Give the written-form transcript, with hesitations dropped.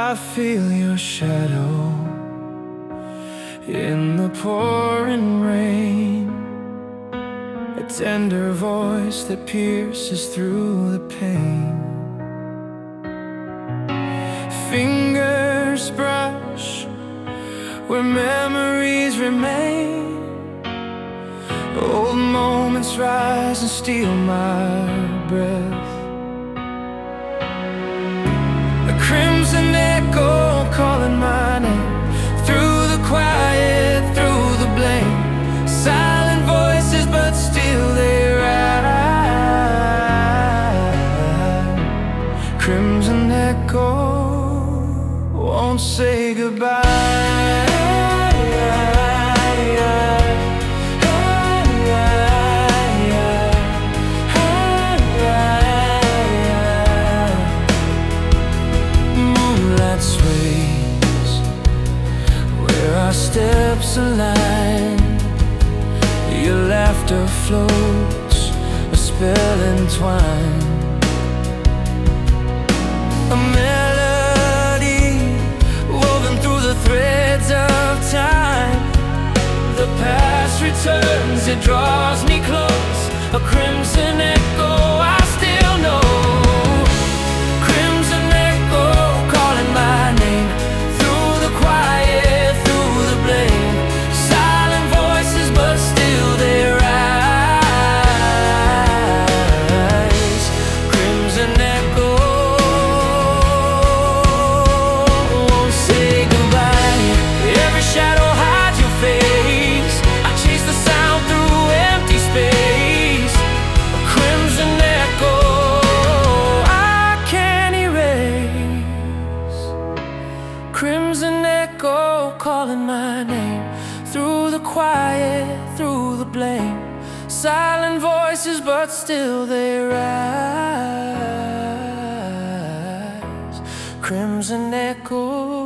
I feel your shadow in the pouring rain, a tender voice that pierces through the pain. Fingers brush where memories remain, old moments rise and steal my breath. A crimson echo calling my name through the quiet, through the blame. Silent voices, but still they ride. Crimson echo won't say goodbye. Our steps align, your laughter floats, a spell entwined. A melody woven through the threads of time. The past returns, it draws me close, a crimson echo I still know. Crimson echo calling my name through the quiet, silent voices, but still they rise. Crimson echo won't say goodbye. Every shadow hides your face. I chase the sound through empty space. A crimson echo I can't erase. Crimson echo calling my name through the quiet, through the blame. Silent voices, but still they rise. Crimson echo.